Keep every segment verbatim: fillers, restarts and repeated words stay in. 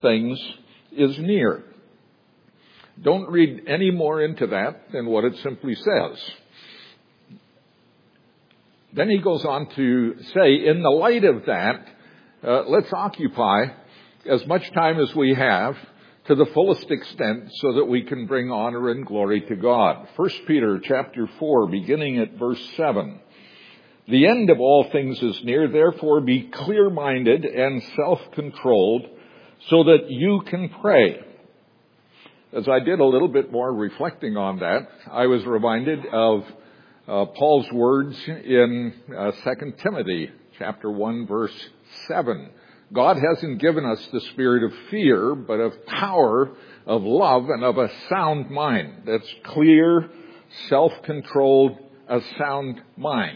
things is near. Don't read any more into that than what it simply says. Then he goes on to say, in the light of that, uh, let's occupy as much time as we have to the fullest extent so that we can bring honor and glory to God. First Peter chapter four, beginning at verse seven. The end of all things is near, therefore be clear-minded and self-controlled so that you can pray. As I did a little bit more reflecting on that, I was reminded of uh, Paul's words in uh, Second Timothy chapter one, verse seven. God hasn't given us the spirit of fear, but of power, of love, and of a sound mind. That's clear, self-controlled, a sound mind.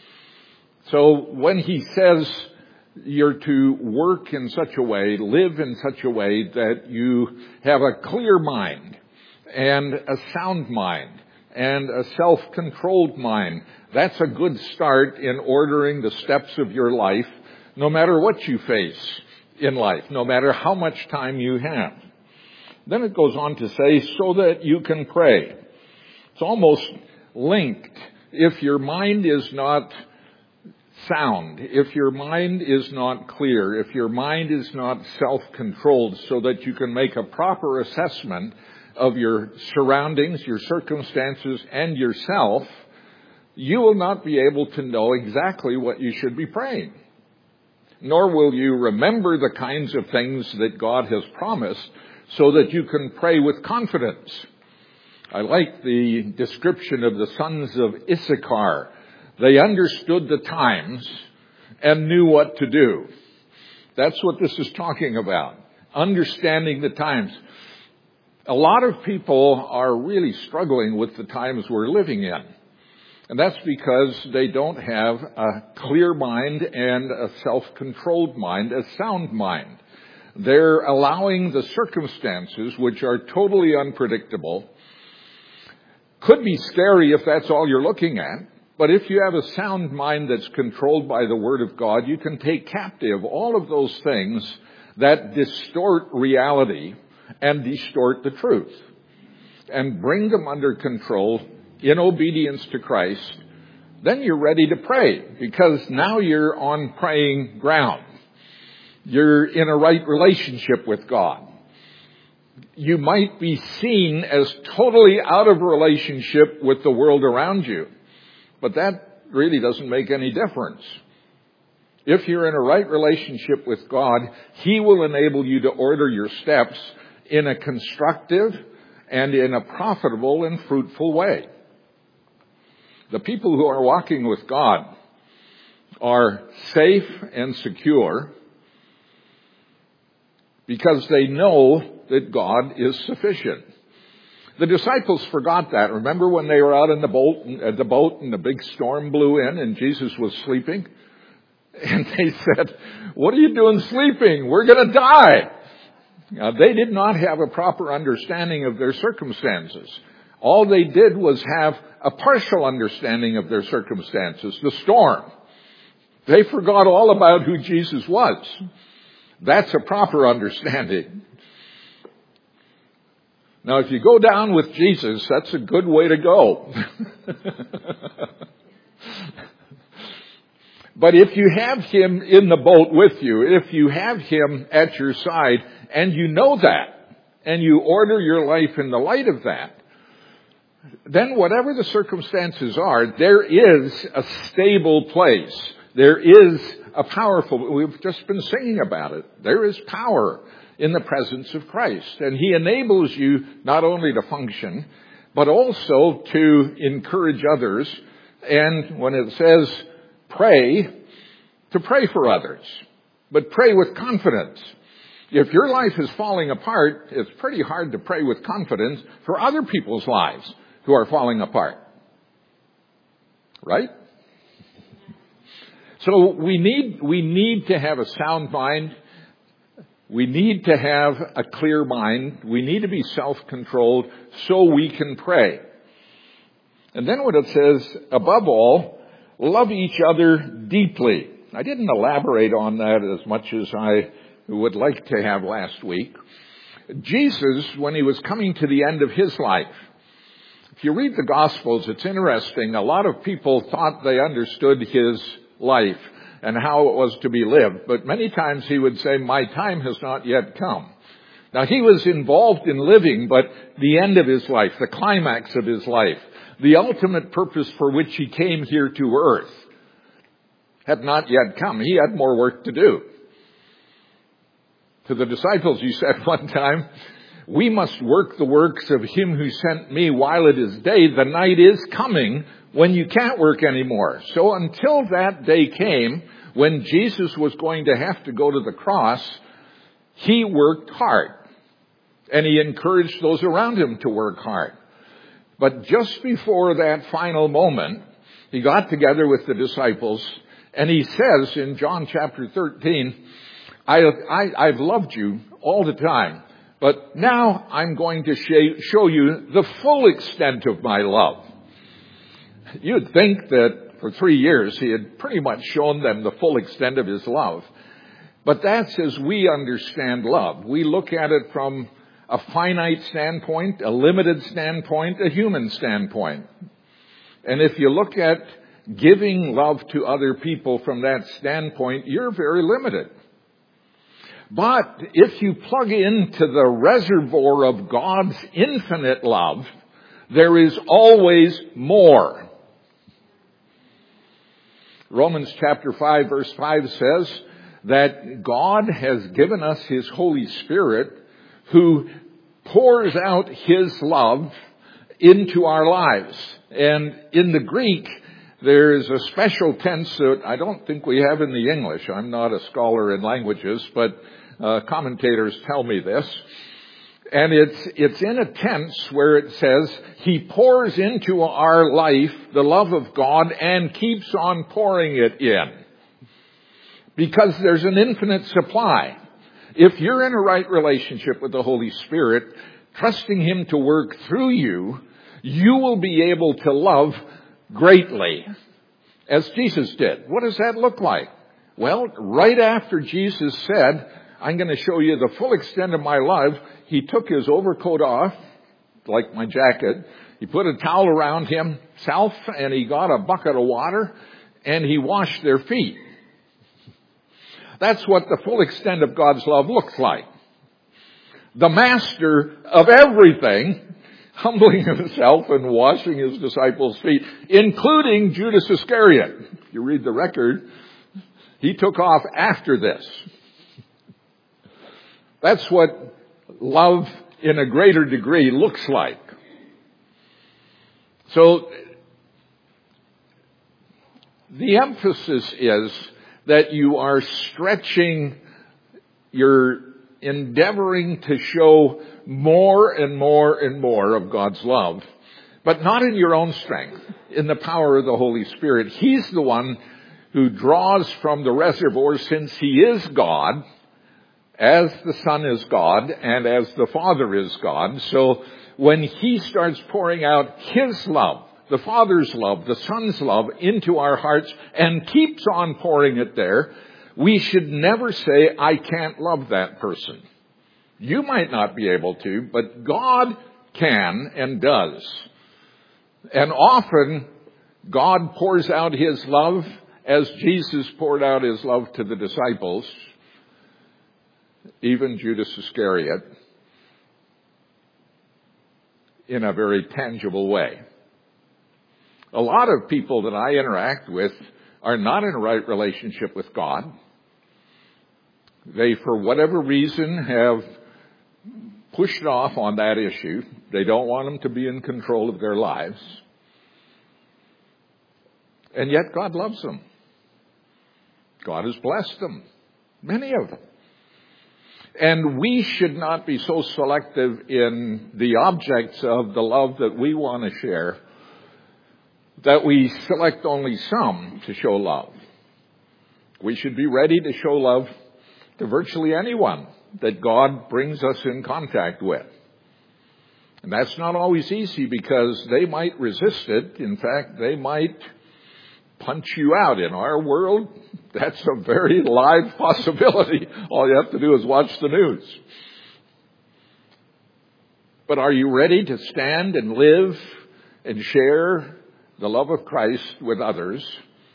So when he says you're to work in such a way, live in such a way that you have a clear mind and a sound mind and a self-controlled mind, that's a good start in ordering the steps of your life, no matter what you face in life, no matter how much time you have. Then it goes on to say, so that you can pray. It's almost linked. If your mind is not sound, if your mind is not clear, if your mind is not self-controlled so that you can make a proper assessment of your surroundings, your circumstances, and yourself, you will not be able to know exactly what you should be praying. Nor will you remember the kinds of things that God has promised so that you can pray with confidence. I like the description of the sons of Issachar. They understood the times and knew what to do. That's what this is talking about. Understanding the times. A lot of people are really struggling with the times we're living in. And that's because they don't have a clear mind and a self-controlled mind, a sound mind. They're allowing the circumstances, which are totally unpredictable, could be scary if that's all you're looking at. But if you have a sound mind that's controlled by the Word of God, you can take captive all of those things that distort reality and distort the truth and bring them under control in obedience to Christ. Then you're ready to pray because now you're on praying ground. You're in a right relationship with God. You might be seen as totally out of relationship with the world around you. But that really doesn't make any difference. If you're in a right relationship with God, He will enable you to order your steps in a constructive and in a profitable and fruitful way. The people who are walking with God are safe and secure because they know that God is sufficient. The disciples forgot that. Remember when they were out in the boat, at the boat and the big storm blew in and Jesus was sleeping? And they said, what are you doing sleeping? We're going to die. Now, they did not have a proper understanding of their circumstances. All they did was have a partial understanding of their circumstances, the storm. They forgot all about who Jesus was. That's a proper understanding. Now, if you go down with Jesus, that's a good way to go. But if you have Him in the boat with you, if you have Him at your side, and you know that, and you order your life in the light of that, then whatever the circumstances are, there is a stable place. There is a powerful, we've just been singing about it. There is power in the presence of Christ. And He enables you not only to function, but also to encourage others. And when it says pray, to pray for others. But pray with confidence. If your life is falling apart, it's pretty hard to pray with confidence for other people's lives who are falling apart. Right? So we need, we need to have a sound mind. We need to have a clear mind. We need to be self-controlled so we can pray. And then what it says, above all, love each other deeply. I didn't elaborate on that as much as I would like to have last week. Jesus, when he was coming to the end of his life, if you read the Gospels, it's interesting. A lot of people thought they understood his life and how it was to be lived. But many times he would say, my time has not yet come. Now, he was involved in living, but the end of his life, the climax of his life, the ultimate purpose for which he came here to earth had not yet come. He had more work to do. To the disciples, he said one time, we must work the works of him who sent me while it is day. The night is coming when you can't work anymore. So until that day came, when Jesus was going to have to go to the cross, he worked hard. And he encouraged those around him to work hard. But just before that final moment, he got together with the disciples, and he says in John chapter thirteen, I, I, I've loved you all the time, but now I'm going to sh- show you the full extent of my love. You'd think that for three years he had pretty much shown them the full extent of his love. But that's as we understand love. We look at it from a finite standpoint, a limited standpoint, a human standpoint. And if you look at giving love to other people from that standpoint, you're very limited. But if you plug into the reservoir of God's infinite love, there is always more. Romans chapter five verse five says that God has given us His Holy Spirit who pours out His love into our lives. And in the Greek, there's a special tense that I don't think we have in the English. I'm not a scholar in languages, but uh, commentators tell me this. And it's, it's in a tense where it says, He pours into our life the love of God and keeps on pouring it in. Because there's an infinite supply. If you're in a right relationship with the Holy Spirit, trusting Him to work through you, you will be able to love greatly, as Jesus did. What does that look like? Well, right after Jesus said, I'm going to show you the full extent of my love, He took His overcoat off, like my jacket. He put a towel around himself, and He got a bucket of water, and He washed their feet. That's what the full extent of God's love looks like. The master of everything, humbling Himself and washing His disciples' feet, including Judas Iscariot. If you read the record, he took off after this. That's what love in a greater degree looks like. So, the emphasis is that you are stretching, you're endeavoring to show more and more and more of God's love, but not in your own strength, in the power of the Holy Spirit. He's the one who draws from the reservoir, since He is God, as the Son is God, and as the Father is God. So when He starts pouring out His love, the Father's love, the Son's love into our hearts, and keeps on pouring it there, we should never say, I can't love that person. You might not be able to, but God can and does. And often, God pours out His love as Jesus poured out His love to the disciples, even Judas Iscariot, in a very tangible way. A lot of people that I interact with are not in a right relationship with God. They, for whatever reason, have pushed off on that issue. They don't want Him to be in control of their lives. And yet God loves them. God has blessed them. Many of them. And we should not be so selective in the objects of the love that we want to share that we select only some to show love. We should be ready to show love to virtually anyone that God brings us in contact with. And that's not always easy, because they might resist it. In fact, they might punch you out. In our world, that's a very live possibility. All you have to do is watch the news. But are you ready to stand and live and share the love of Christ with others?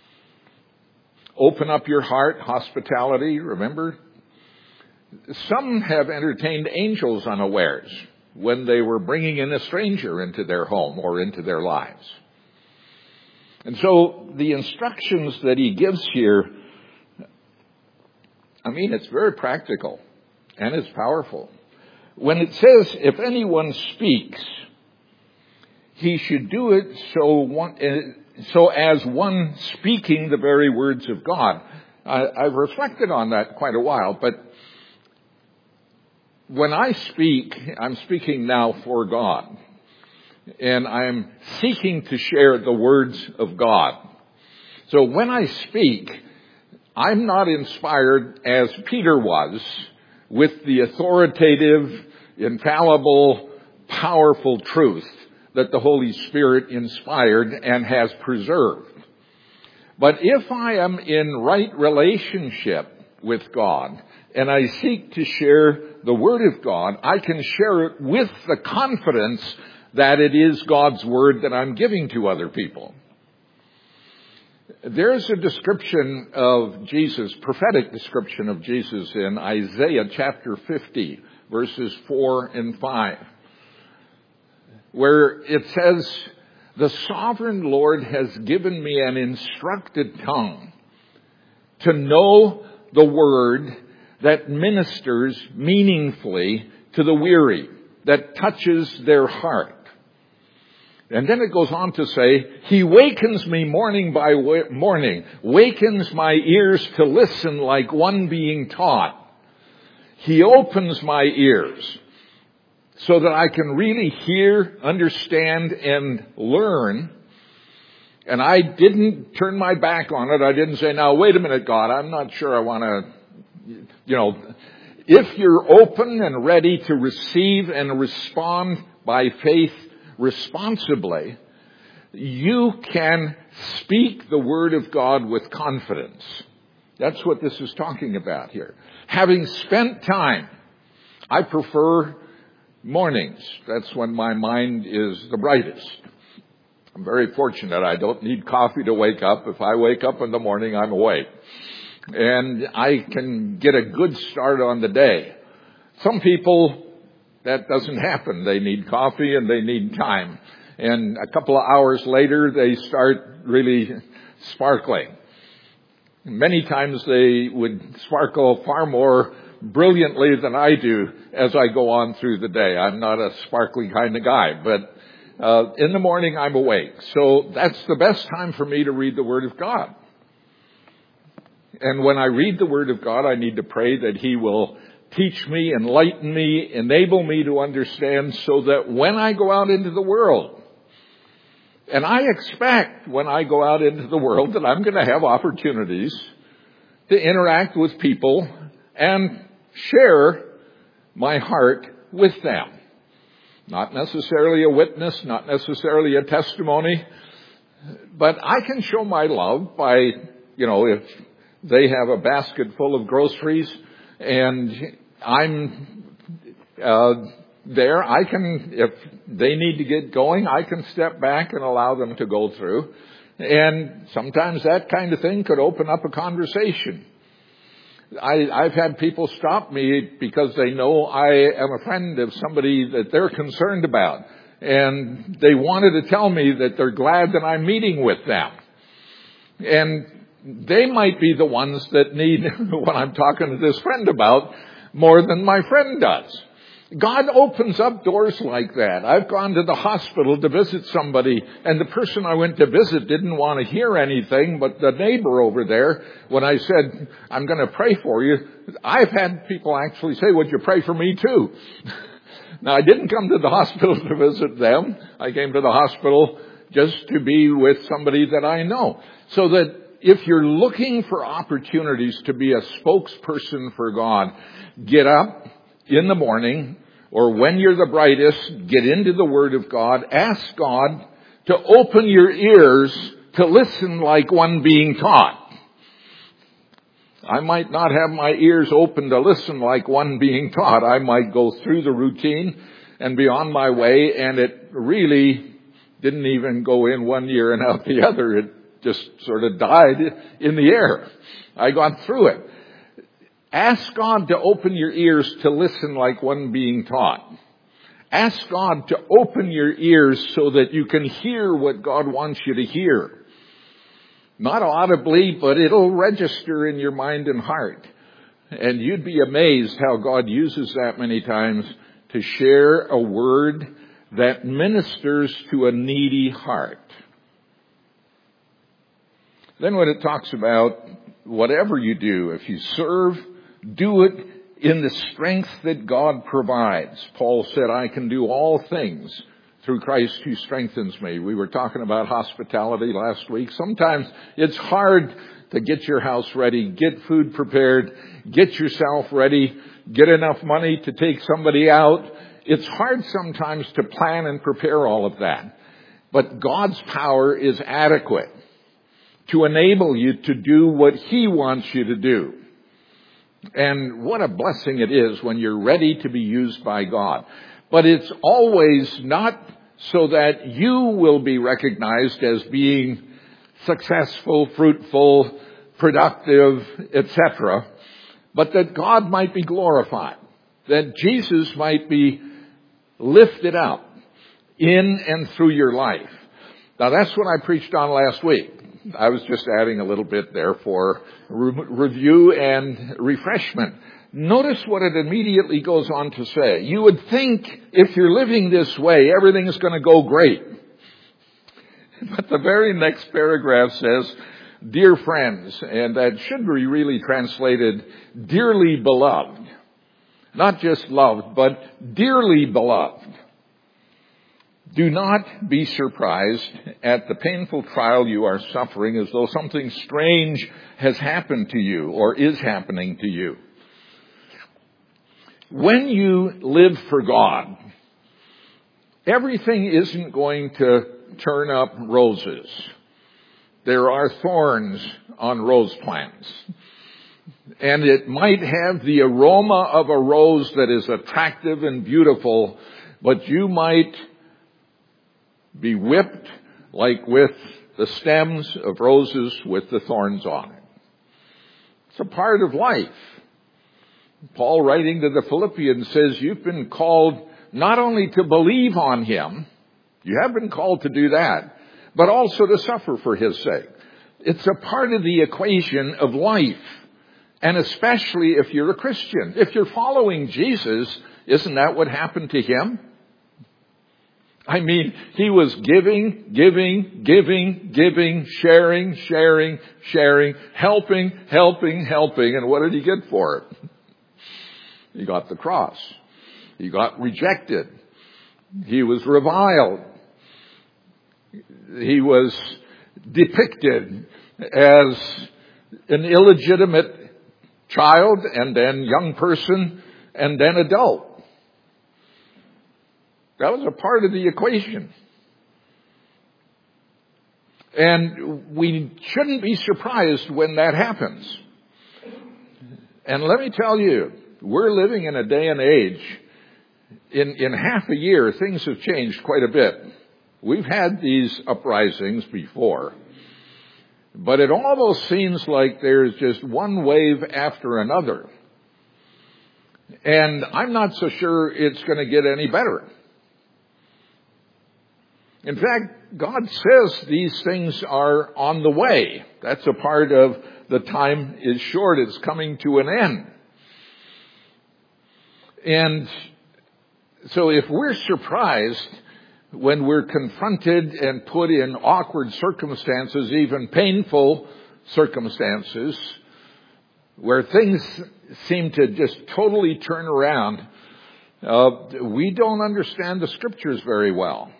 Open up your heart, hospitality, remember? Some have entertained angels unawares when they were bringing in a stranger into their home or into their lives. And so the instructions that he gives here, I mean, it's very practical and it's powerful. When it says, if anyone speaks, he should do it so one, so as one speaking the very words of God. I, I've reflected on that quite a while, but when I speak, I'm speaking now for God. And I'm seeking to share the words of God. So when I speak, I'm not inspired as Peter was with the authoritative, infallible, powerful truth that the Holy Spirit inspired and has preserved. But if I am in right relationship with God and I seek to share the Word of God, I can share it with the confidence that it is God's Word that I'm giving to other people. There's a description of Jesus, prophetic description of Jesus in Isaiah chapter fifty, verses four and five, where it says, the sovereign Lord has given me an instructed tongue to know the word that ministers meaningfully to the weary, that touches their heart. And then it goes on to say, he wakens me morning by morning, wakens my ears to listen like one being taught. He opens my ears so that I can really hear, understand, and learn. And I didn't turn my back on it. I didn't say, now, wait a minute, God, I'm not sure I want to, you know. If you're open and ready to receive and respond by faith responsibly, you can speak the Word of God with confidence. That's what this is talking about here. Having spent time, I prefer mornings. That's when my mind is the brightest. I'm very fortunate. I don't need coffee to wake up. If I wake up in the morning, I'm awake. And I can get a good start on the day. Some people, that doesn't happen. They need coffee and they need time. And a couple of hours later, they start really sparkling. Many times they would sparkle far more brilliantly than I do as I go on through the day. I'm not a sparkly kind of guy, but uh, in the morning I'm awake. So that's the best time for me to read the Word of God. And when I read the Word of God, I need to pray that He will teach me, enlighten me, enable me to understand so that when I go out into the world, and I expect when I go out into the world that I'm going to have opportunities to interact with people and share my heart with them. Not necessarily a witness, not necessarily a testimony, but I can show my love by, you know, if they have a basket full of groceries and I'm uh, there, I can, if they need to get going, I can step back and allow them to go through. And sometimes that kind of thing could open up a conversation. I, I've had people stop me because they know I am a friend of somebody that they're concerned about. And they wanted to tell me that they're glad that I'm meeting with them. And they might be the ones that need what I'm talking to this friend about more than my friend does. God opens up doors like that. I've gone to the hospital to visit somebody, and the person I went to visit didn't want to hear anything, but the neighbor over there, when I said, I'm going to pray for you, I've had people actually say, would you pray for me too? Now, I didn't come to the hospital to visit them. I came to the hospital just to be with somebody that I know. So that if you're looking for opportunities to be a spokesperson for God, get up in the morning, or when you're the brightest, get into the Word of God. Ask God to open your ears to listen like one being taught. I might not have my ears open to listen like one being taught. I might go through the routine and be on my way, and it really didn't even go in one ear and out the other. It just sort of died in the air. I got through it. Ask God to open your ears to listen like one being taught. Ask God to open your ears so that you can hear what God wants you to hear. Not audibly, but it'll register in your mind and heart. And you'd be amazed how God uses that many times to share a word that ministers to a needy heart. Then when it talks about whatever you do, if you serve, do it in the strength that God provides. Paul said, I can do all things through Christ who strengthens me. We were talking about hospitality last week. Sometimes it's hard to get your house ready, get food prepared, get yourself ready, get enough money to take somebody out. It's hard sometimes to plan and prepare all of that. But God's power is adequate to enable you to do what He wants you to do. And what a blessing it is when you're ready to be used by God. But it's always not so that you will be recognized as being successful, fruitful, productive, et cetera, but that God might be glorified, that Jesus might be lifted up in and through your life. Now that's what I preached on last week. I was just adding a little bit there for re- review and refreshment. Notice what it immediately goes on to say. You would think if you're living this way, everything is going to go great. But the very next paragraph says, dear friends, and that should be really translated, dearly beloved. Not just loved, but dearly beloved. Do not be surprised at the painful trial you are suffering as though something strange has happened to you or is happening to you. When you live for God, everything isn't going to turn up roses. There are thorns on rose plants. And it might have the aroma of a rose that is attractive and beautiful, but you might be whipped like with the stems of roses with the thorns on it. It's a part of life. Paul, writing to the Philippians, says you've been called not only to believe on Him, you have been called to do that, but also to suffer for His sake. It's a part of the equation of life, and especially if you're a Christian. If you're following Jesus, isn't that what happened to Him? I mean, He was giving, giving, giving, giving, sharing, sharing, sharing, helping, helping, helping, and what did He get for it? He got the cross. He got rejected. He was reviled. He was depicted as an illegitimate child and then young person and then adult. That was a part of the equation. And we shouldn't be surprised when that happens. And let me tell you, we're living in a day and age, in, in half a year, things have changed quite a bit. We've had these uprisings before, but it almost seems like there's just one wave after another. And I'm not so sure it's going to get any better. In fact, God says these things are on the way. That's a part of the time is short. It's coming to an end. And so if we're surprised when we're confronted and put in awkward circumstances, even painful circumstances, where things seem to just totally turn around, uh, we don't understand the Scriptures very well.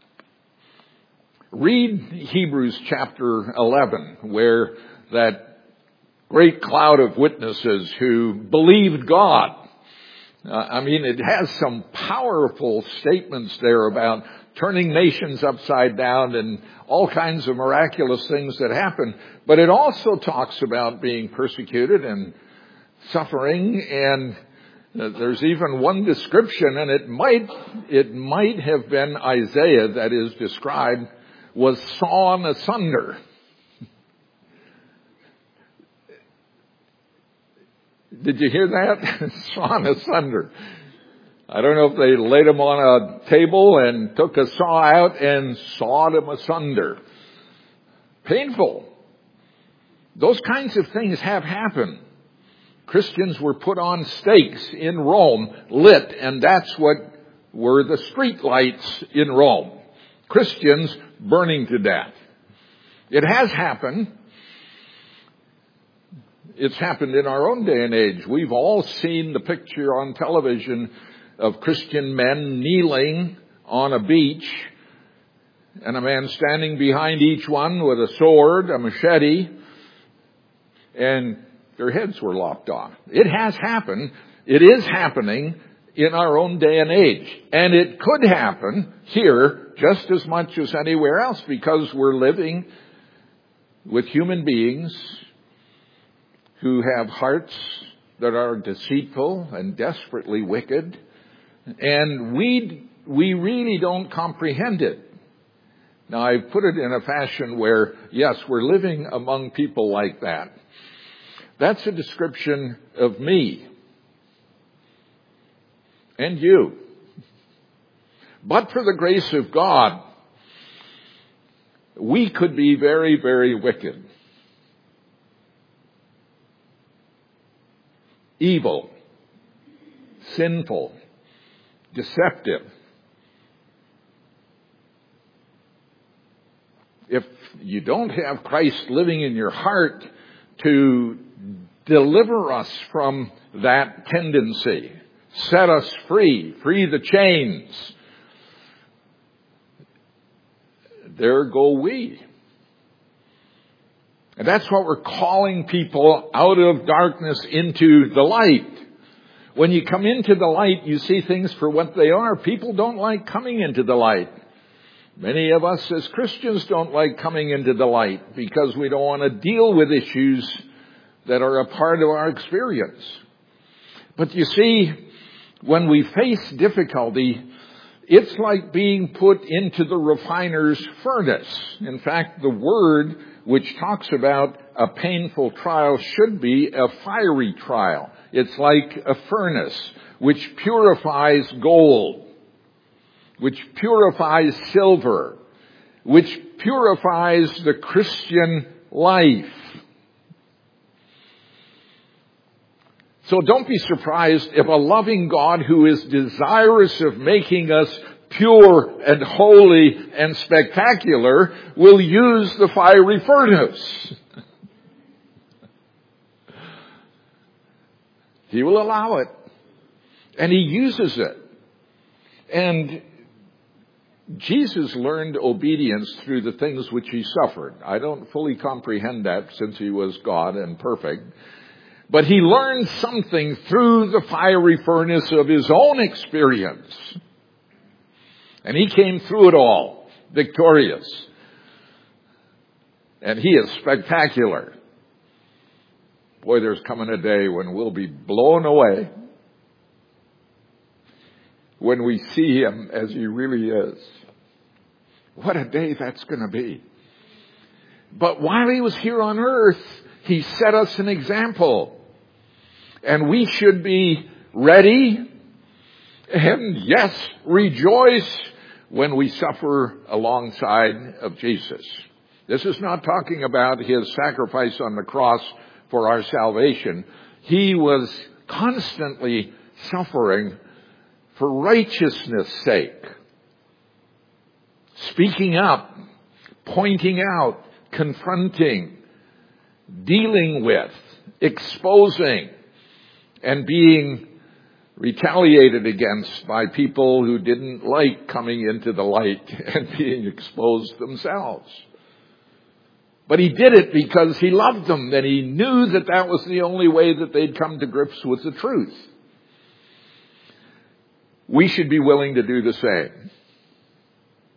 Read Hebrews chapter eleven, where that great cloud of witnesses who believed God. Uh, I mean, it has some powerful statements there about turning nations upside down and all kinds of miraculous things that happen. But it also talks about being persecuted and suffering, and there's even one description, and it might, it might have been Isaiah that is described, was sawn asunder. Did you hear that? Sawn asunder. I don't know if they laid him on a table and took a saw out and sawed him asunder. Painful. Those kinds of things have happened. Christians were put on stakes in Rome, lit, and that's what were the street lights in Rome. Christians burning to death. It has happened. It's happened in our own day and age. We've all seen the picture on television of Christian men kneeling on a beach and a man standing behind each one with a sword, a machete, and their heads were lopped off. It has happened. It is happening in our own day and age. And it could happen here just as much as anywhere else, because we're living with human beings who have hearts that are deceitful and desperately wicked. And we, we really don't comprehend it. Now, I've put it in a fashion where, yes, we're living among people like that. That's a description of me and you. But for the grace of God, we could be very, very wicked, evil, sinful, deceptive. If you don't have Christ living in your heart to deliver us from that tendency, set us free, free the chains, there go we. And that's what we're calling people out of darkness into the light. When you come into the light, you see things for what they are. People don't like coming into the light. Many of us as Christians don't like coming into the light because we don't want to deal with issues that are a part of our experience. But you see, when we face difficulty, it's like being put into the refiner's furnace. In fact, the word which talks about a painful trial should be a fiery trial. It's like a furnace which purifies gold, which purifies silver, which purifies the Christian life. So don't be surprised if a loving God who is desirous of making us pure and holy and spectacular will use the fiery furnace. He will allow it. And he uses it. And Jesus learned obedience through the things which he suffered. I don't fully comprehend that since he was God and perfect. But he learned something through the fiery furnace of his own experience. And he came through it all, victorious. And he is spectacular. Boy, there's coming a day when we'll be blown away when we see him as he really is. What a day that's going to be. But while he was here on earth, he set us an example. And we should be ready and, yes, rejoice when we suffer alongside of Jesus. This is not talking about his sacrifice on the cross for our salvation. He was constantly suffering for righteousness' sake. Speaking up, pointing out, confronting, dealing with, exposing, and being retaliated against by people who didn't like coming into the light and being exposed themselves. But he did it because he loved them, and he knew that that was the only way that they'd come to grips with the truth. We should be willing to do the same.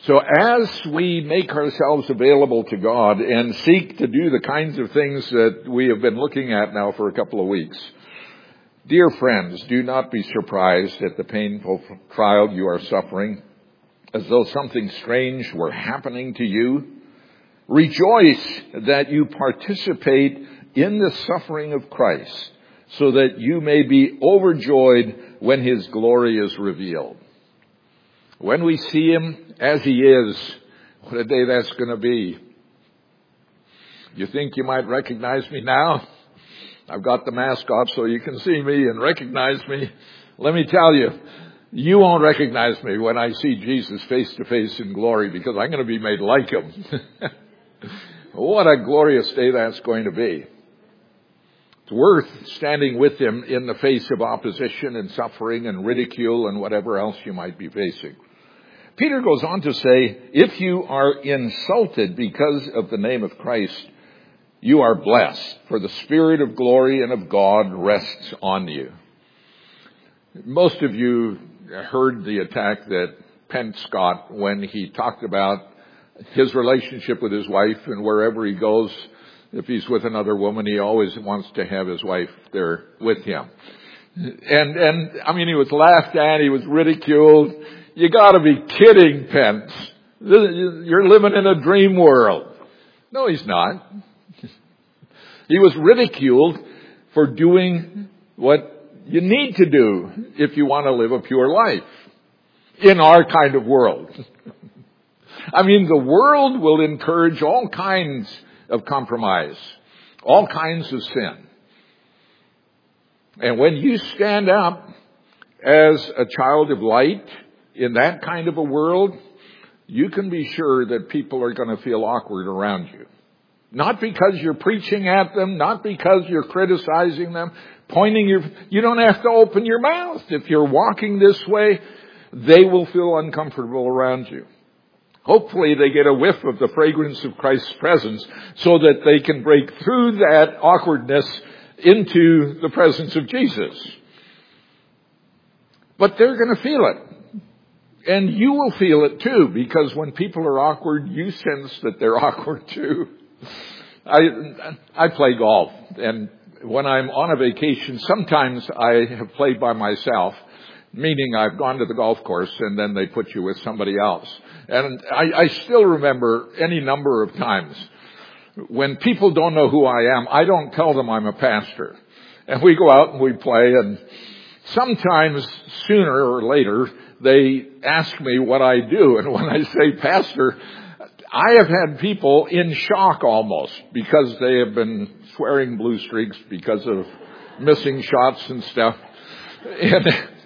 So as we make ourselves available to God and seek to do the kinds of things that we have been looking at now for a couple of weeks, dear friends, do not be surprised at the painful trial you are suffering, as though something strange were happening to you. Rejoice that you participate in the suffering of Christ, so that you may be overjoyed when his glory is revealed. When we see him as he is, what a day that's going to be. You think you might recognize me now? I've got the mask off so you can see me and recognize me. Let me tell you, you won't recognize me when I see Jesus face to face in glory, because I'm going to be made like him. What a glorious day that's going to be. It's worth standing with him in the face of opposition and suffering and ridicule and whatever else you might be facing. Peter goes on to say, if you are insulted because of the name of Christ, you are blessed, for the Spirit of glory and of God rests on you. Most of you heard the attack that Penn got when he talked about his relationship with his wife, and wherever he goes, if he's with another woman, he always wants to have his wife there with him. And, and, I mean, he was laughed at, he was ridiculed. You gotta be kidding, Pence. You're living in a dream world. No, he's not. He was ridiculed for doing what you need to do if you want to live a pure life in our kind of world. I mean, the world will encourage all kinds of compromise, all kinds of sin. And when you stand up as a child of light in that kind of a world, you can be sure that people are going to feel awkward around you. Not because you're preaching at them, not because you're criticizing them, pointing your... You don't have to open your mouth. If you're walking this way, they will feel uncomfortable around you. Hopefully they get a whiff of the fragrance of Christ's presence so that they can break through that awkwardness into the presence of Jesus. But they're going to feel it. And you will feel it too, because when people are awkward, you sense that they're awkward too. I, I play golf, and when I'm on a vacation, sometimes I have played by myself, meaning I've gone to the golf course and then they put you with somebody else. And I, I still remember any number of times when people don't know who I am, I don't tell them I'm a pastor. And we go out and we play, and sometimes sooner or later they ask me what I do. And when I say pastor, I have had people in shock almost, because they have been swearing blue streaks because of missing shots and stuff. And,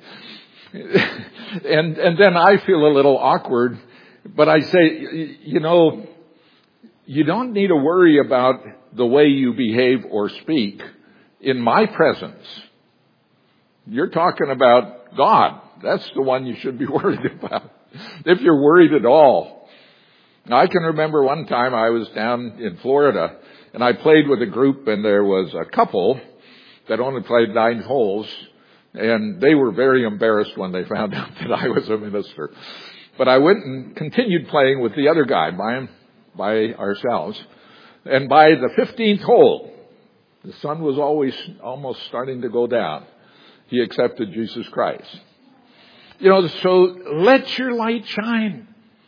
and, and then I feel a little awkward, but I say, you know, you don't need to worry about the way you behave or speak in my presence. You're talking about God. That's the one you should be worried about, if you're worried at all. Now, I can remember one time I was down in Florida, and I played with a group, and there was a couple that only played nine holes, and they were very embarrassed when they found out that I was a minister. But I went and continued playing with the other guy by, by ourselves, and by the fifteenth hole, the sun was always almost starting to go down. He accepted Jesus Christ. You know, so let your light shine.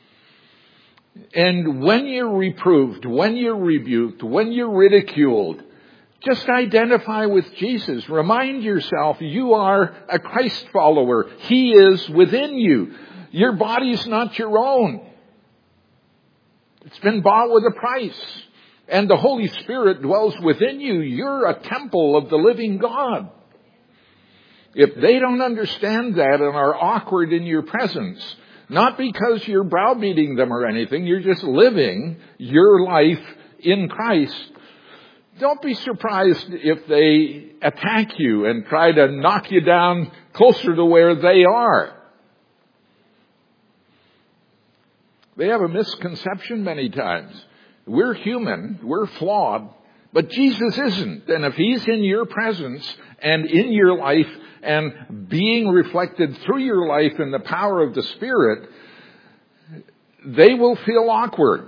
And when you're reproved, when you're rebuked, when you're ridiculed, just identify with Jesus. Remind yourself you are a Christ follower. He is within you. Your body's not your own. It's been bought with a price. And the Holy Spirit dwells within you. You're a temple of the living God. If they don't understand that and are awkward in your presence, not because you're browbeating them or anything, you're just living your life in Christ, don't be surprised if they attack you and try to knock you down closer to where they are. They have a misconception many times. We're human, we're flawed, but Jesus isn't. And if He's in your presence and in your life and being reflected through your life in the power of the Spirit, they will feel awkward.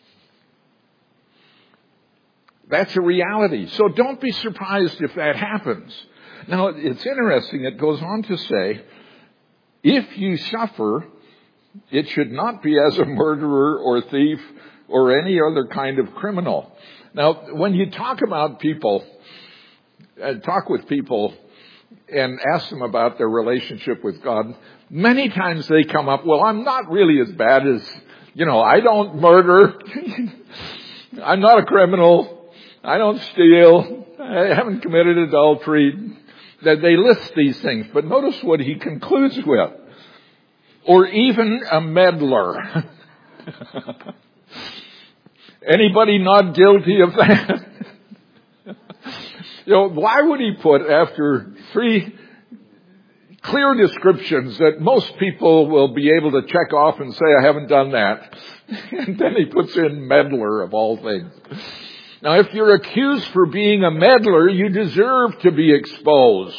That's a reality. So don't be surprised if that happens. Now, it's interesting. It goes on to say, if you suffer, it should not be as a murderer or thief or any other kind of criminal. Now, when you talk about people, uh, talk with people and ask them about their relationship with God, many times they come up, well, I'm not really as bad as, you know, I don't murder. I'm not a criminal. I don't steal. I haven't committed adultery. That they list these things. But notice what he concludes with. Or even a meddler. Anybody not guilty of that? You know, why would he put, after three clear descriptions that most people will be able to check off and say, I haven't done that. And then he puts in meddler of all things. Now, if you're accused for being a meddler, you deserve to be exposed.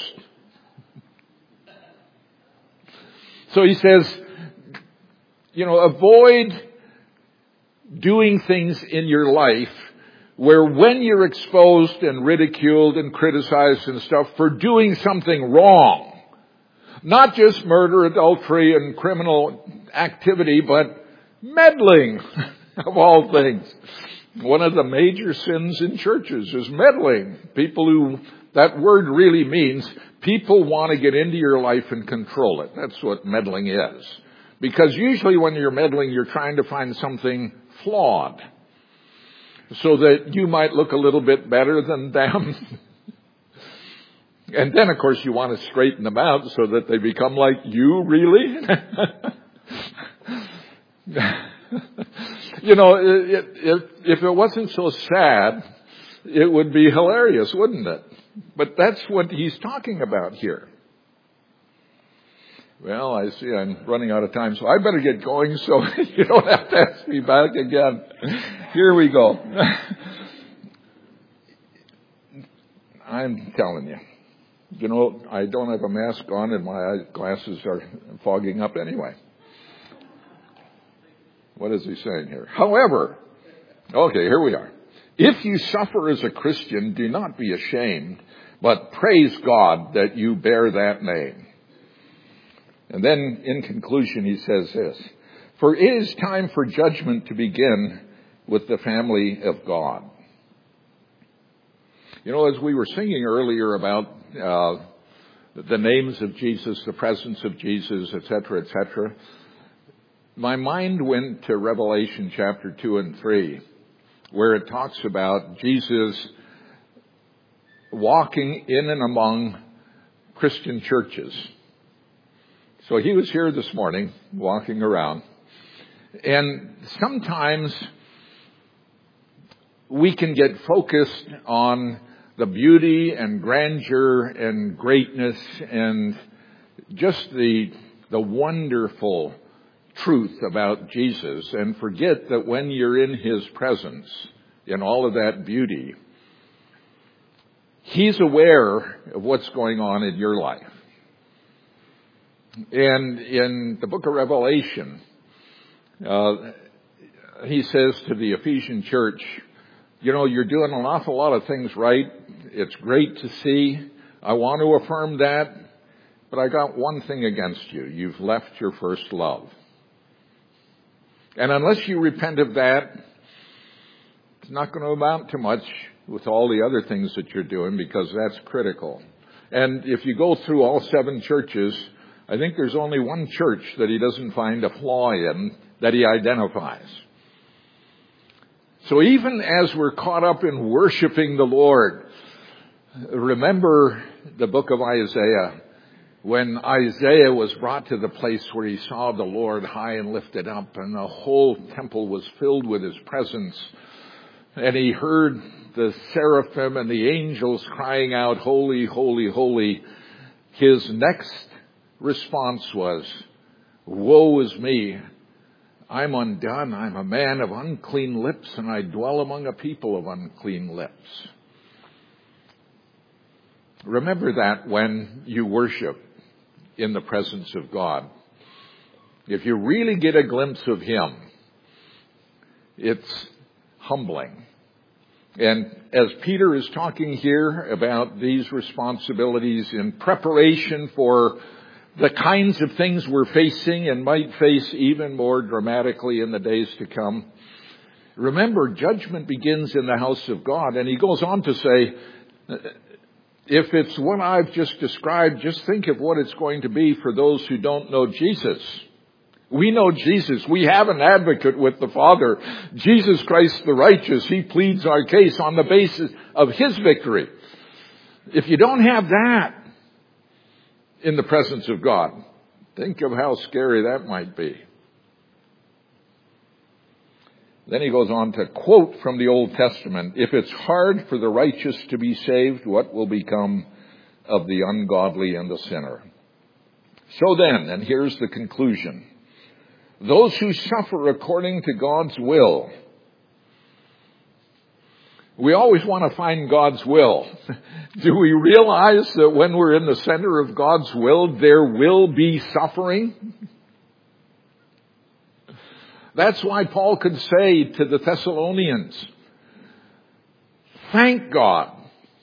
So he says, you know, avoid doing things in your life where when you're exposed and ridiculed and criticized and stuff for doing something wrong, not just murder, adultery, and criminal activity, but meddling of all things. One of the major sins in churches is meddling. People who, that word really means people want to get into your life and control it. That's what meddling is. Because usually when you're meddling, you're trying to find something flawed so that you might look a little bit better than them. And then, of course, you want to straighten them out so that they become like you, really? You know, it, it, if it wasn't so sad, it would be hilarious, wouldn't it? But that's what he's talking about here. Well, I see I'm running out of time, so I better get going so you don't have to ask me back again. Here we go. I'm telling you. You know, I don't have a mask on and my glasses are fogging up anyway. What is he saying here? However, okay, here we are. If you suffer as a Christian, do not be ashamed, but praise God that you bear that name. And then in conclusion, he says this, for it is time for judgment to begin with the family of God. You know, as we were singing earlier about uh, the names of Jesus, the presence of Jesus, et cetera, et cetera, my mind went to Revelation chapter two and three, where it talks about Jesus walking in and among Christian churches. So he was here this morning, walking around. And sometimes we can get focused on the beauty and grandeur and greatness and just the, the wonderful truth about Jesus and forget that when you're in his presence, in all of that beauty, he's aware of what's going on in your life. And in the book of Revelation, uh, he says to the Ephesian church, you know, you're doing an awful lot of things right. It's great to see. I want to affirm that. But I got one thing against you. You've left your first love. And unless you repent of that, it's not going to amount to much with all the other things that you're doing because that's critical. And if you go through all seven churches, I think there's only one church that he doesn't find a flaw in that he identifies. So even as we're caught up in worshiping the Lord, remember the book of Isaiah. When Isaiah was brought to the place where he saw the Lord high and lifted up and the whole temple was filled with his presence, and he heard the seraphim and the angels crying out, holy, holy, holy, his next response was, woe is me. I'm undone. I'm a man of unclean lips, and I dwell among a people of unclean lips. Remember that when you worship in the presence of God. If you really get a glimpse of him, It's humbling. And as Peter is talking here about these responsibilities in preparation for the kinds of things we're facing and might face even more dramatically in the days to come, remember, judgment begins in the house of God. And he goes on to say, if it's what I've just described, just think of what it's going to be for those who don't know Jesus. We know Jesus. We have an advocate with the Father, Jesus Christ the righteous. He pleads our case on the basis of his victory. If you don't have that in the presence of God, think of how scary that might be. Then he goes on to quote from the Old Testament, if it's hard for the righteous to be saved, what will become of the ungodly and the sinner? So then, and here's the conclusion, those who suffer according to God's will. We always want to find God's will. Do we realize that when we're in the center of God's will, there will be suffering? That's why Paul could say to the Thessalonians, thank God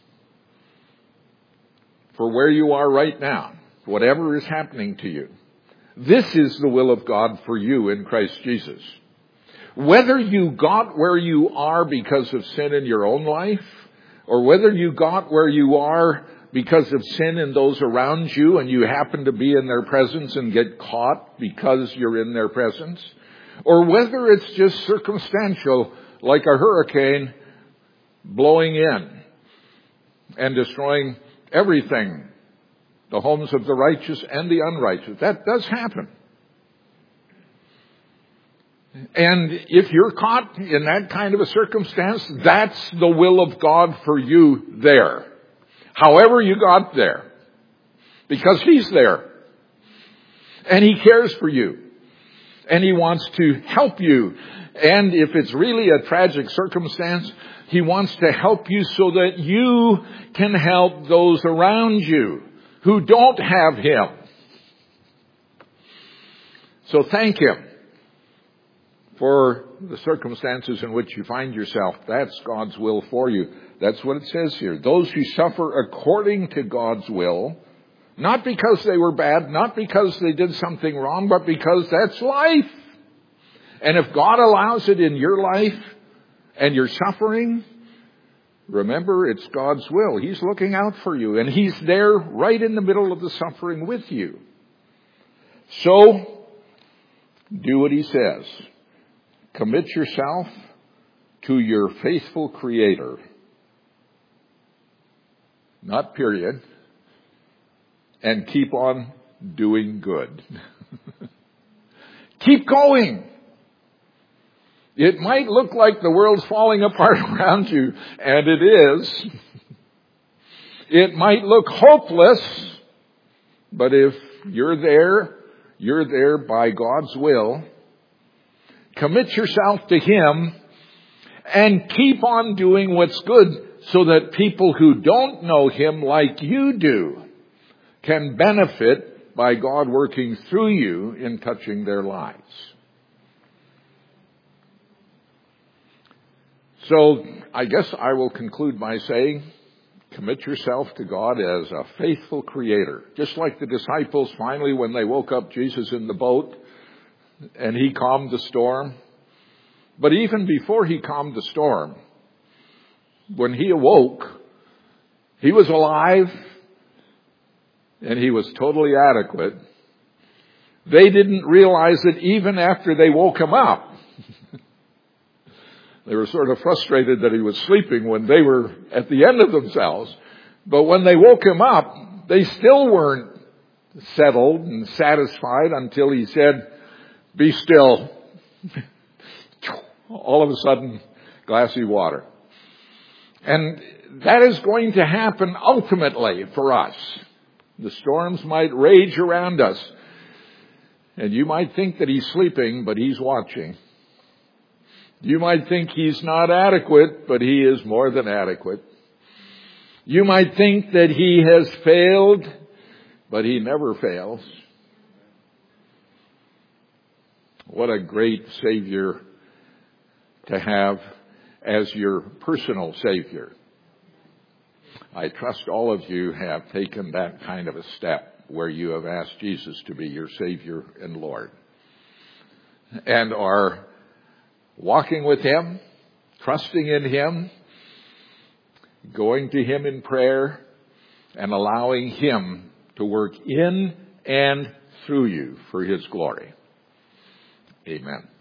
for where you are right now, whatever is happening to you. This is the will of God for you in Christ Jesus. Whether you got where you are because of sin in your own life, or whether you got where you are because of sin in those around you and you happen to be in their presence and get caught because you're in their presence, or whether it's just circumstantial like a hurricane blowing in and destroying everything, the homes of the righteous and the unrighteous. That does happen. And if you're caught in that kind of a circumstance, that's the will of God for you there. However you got there. Because he's there. And he cares for you. And he wants to help you. And if it's really a tragic circumstance, he wants to help you so that you can help those around you who don't have him. So thank him for the circumstances in which you find yourself. That's God's will for you. That's what it says here. Those who suffer according to God's will, not because they were bad, not because they did something wrong, but because that's life. And if God allows it in your life and you're suffering, remember, it's God's will. He's looking out for you, and he's there right in the middle of the suffering with you. So, do what he says. Commit yourself to your faithful Creator. Not period. And keep on doing good. Keep going. It might look like the world's falling apart around you, and it is. It might look hopeless, but if you're there, you're there by God's will. Commit yourself to him and keep on doing what's good so that people who don't know him like you do can benefit by God working through you in touching their lives. So I guess I will conclude by saying, commit yourself to God as a faithful Creator. Just like the disciples finally, when they woke up Jesus in the boat and he calmed the storm. But even before he calmed the storm, when he awoke, he was alive and he was totally adequate. They didn't realize it even after they woke him up. They were sort of frustrated that he was sleeping when they were at the end of themselves. But when they woke him up, they still weren't settled and satisfied until he said, "Be still." All of a sudden, glassy water. And that is going to happen ultimately for us. The storms might rage around us. And you might think that he's sleeping, but he's watching. You might think he's not adequate, but he is more than adequate. You might think that he has failed, but he never fails. What a great Savior to have as your personal Savior. I trust all of you have taken that kind of a step where you have asked Jesus to be your Savior and Lord, and are walking with Him, trusting in Him, going to Him in prayer, and allowing Him to work in and through you for His glory. Amen.